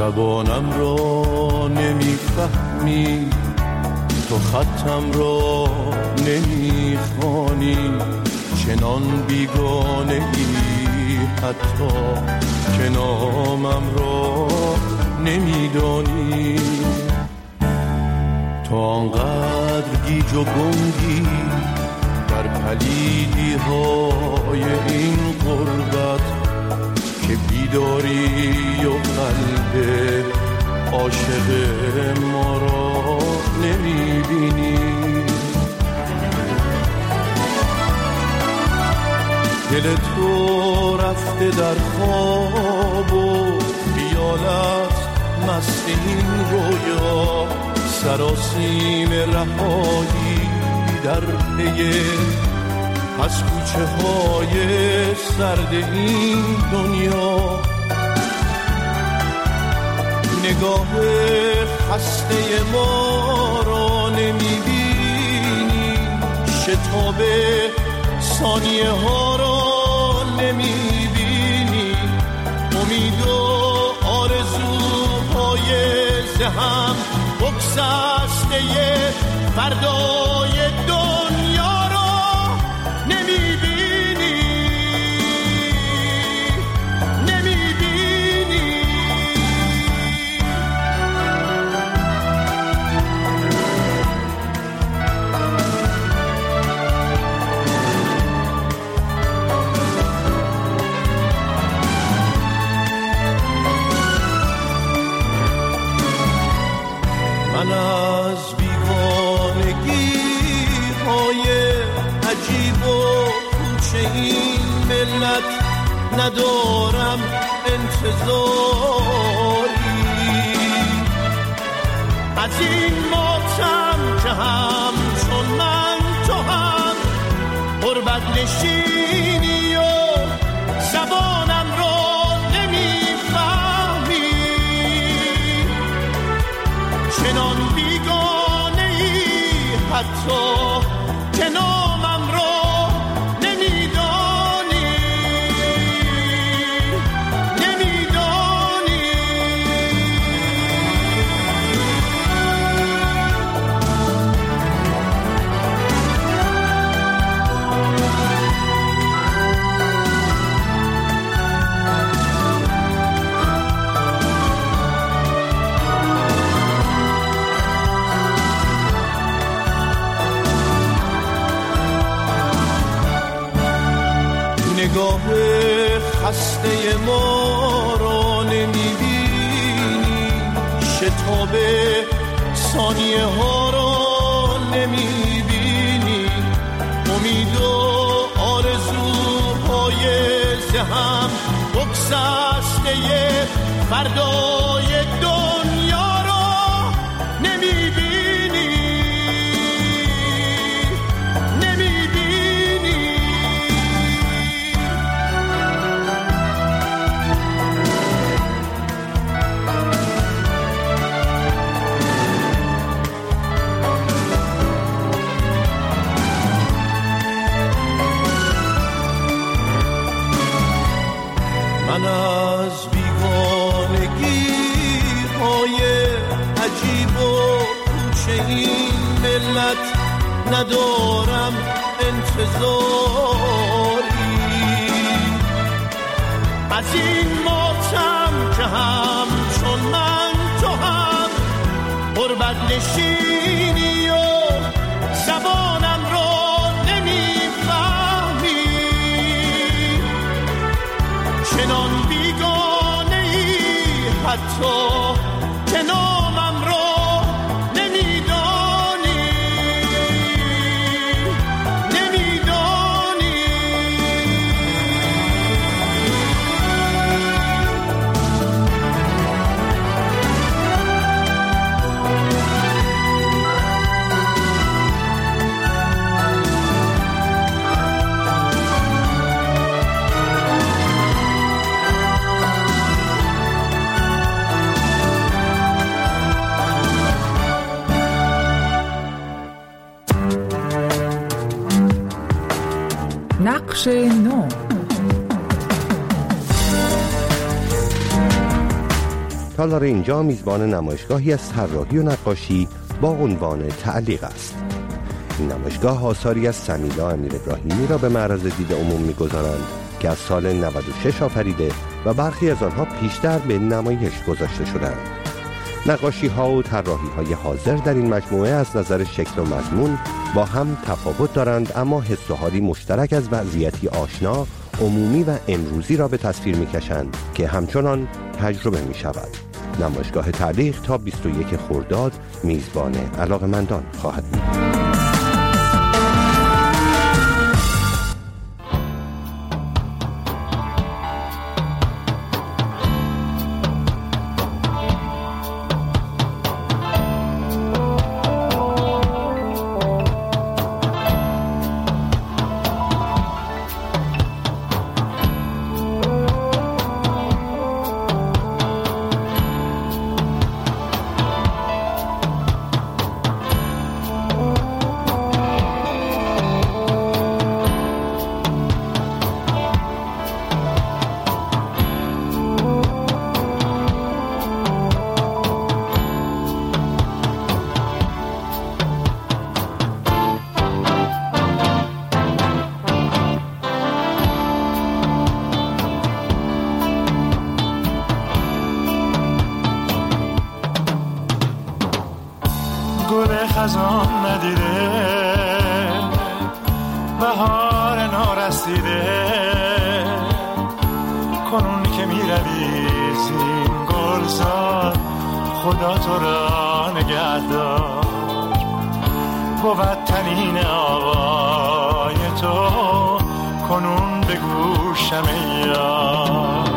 زبانم را نمیفهمی، تو خطم را نمیخوانی، چنان بیگانه ای حتی که نامم را نمیدانی. تو آنقدر گیج و گنگی در پلیدی های این غربت که بیداری و قلب عاشق ما را نمیبینی. دل تو رفته در خواب و خیالت مست این رویا، سراسیم رهایی در پی از کوچه های سرد این دنیا. نگاه خسته ما را نمیبینی، شتاب ثانیه ها را نمیبینی، امید و آرزوهای ذهن بگسسته فردای دنیا را نمیبینی، نمیبینی. من از بیگانگی های عجیب و کوچه این ملت ندارم انتظاری، از این ماتم که همچون من تو هم غربت نشینی و زبانم را نمیفهمی، چنان بیگانه ای حتی که نامم را نمیدانی، نمیدانی. نگاه خسته ما را نمیبینی، شتاب ثانیه ها را نمیبینی، امید و آرزوهای ذهن بگسسته فردای دنیا را نمیبینی، نمیبینی. من از بیگانگی های عجیب و کوچه این ملت ندارم انتظاری، از این ماتم که همچون من تو هم غربت نشینی و زبانم را نمیفهمی، چنان بیگانه ای حتی که نامم را نمیدانی، نمیدانی. نقش نو. تالار اینجا میزبان نمایشگاهی از طراحی و نقاشی با عنوان تعلیق است. این نمایشگاه آثاری از سمیلا امیرابراهیمی را به معرض دید عموم می‌گذارند که از سال 96 آفریده و برخی از آنها پیشتر به نمایش گذاشته شدند. نقاشی‌ها و طراحی‌های حاضر در این مجموعه از نظر شکل و مضمون با هم تفاوت دارند، اما حس و حالی مشترک از وضعیتی آشنا، عمومی و امروزی را به تصویر می‌کشند که همچنان تجربه می‌شود. نمایشگاه تعلیق تا 21 خرداد میزبان علاقه‌مندان خواهد بود. گل خزان ندیده، بهار نارسیده، کنون که می روی زین گلزار، خدا تو را نگهدار. بود تنین آوای تو کنون به گوشم یار.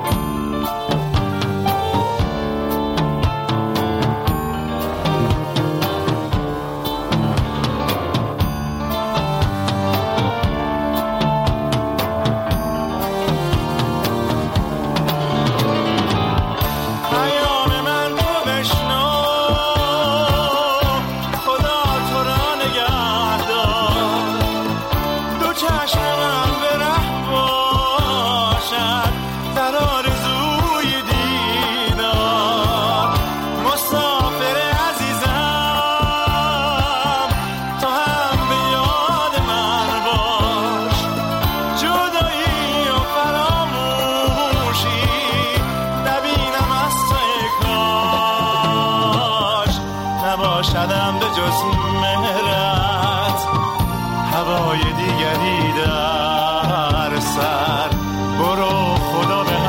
نباشدم به جز مهرت، هوای دیگری در سر. برو خدا به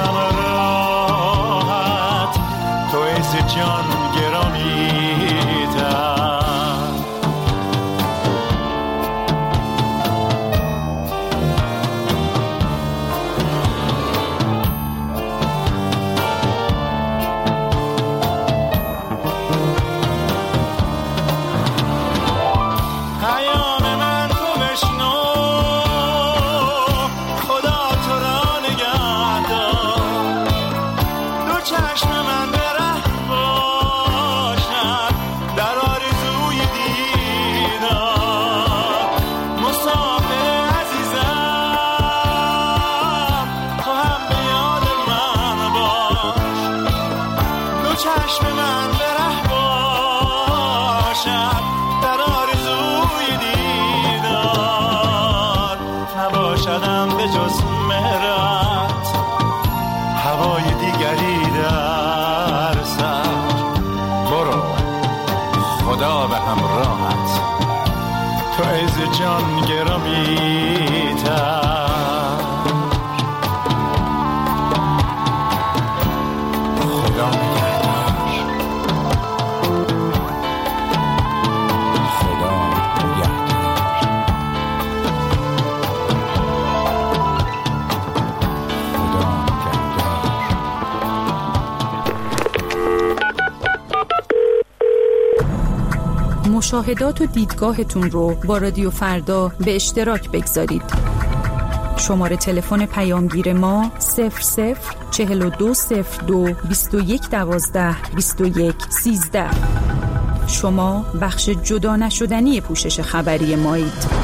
همراهت، تو عز جان گرامی تر. نباشدم به جز مهرت، هوای دیگری در سر. برو خدا به همراهت، تو عز جان گرامی تر. خدا مشاهدات و دیدگاهتون رو با رادیو فردا به اشتراک بگذارید. شماره تلفن پیامگیر ما 004202 2112 2113. شما بخش جدا نشدنی پوشش خبری مایید.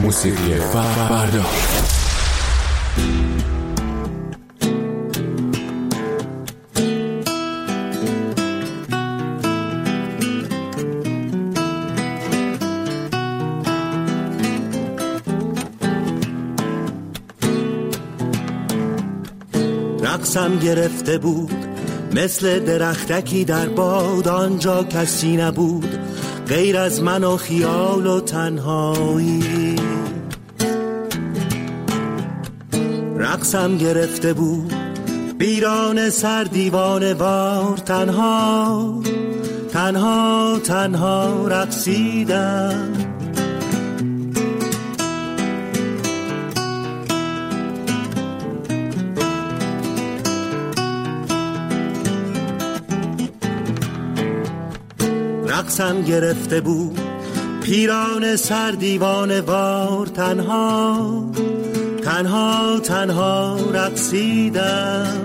موسیقی فردا. رقصم گرفته بود مثل درختکی در باد، آنجا کسی نبود غیر از من و خیال و تنهایی. رقصم گرفته بود بیران سر دیوانه وار، تنها تنها تنها رقصیدم. رقصم گرفته بود پیران سر دیوانه وار، تنها تنها تنها رقصیدم.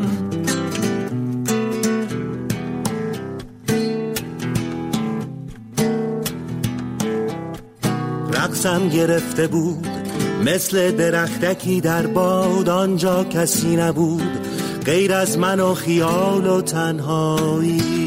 رقصم گرفته بود مثل درختکی در باد، آنجا کسی نبود غیر از من و خیال و تنهایی.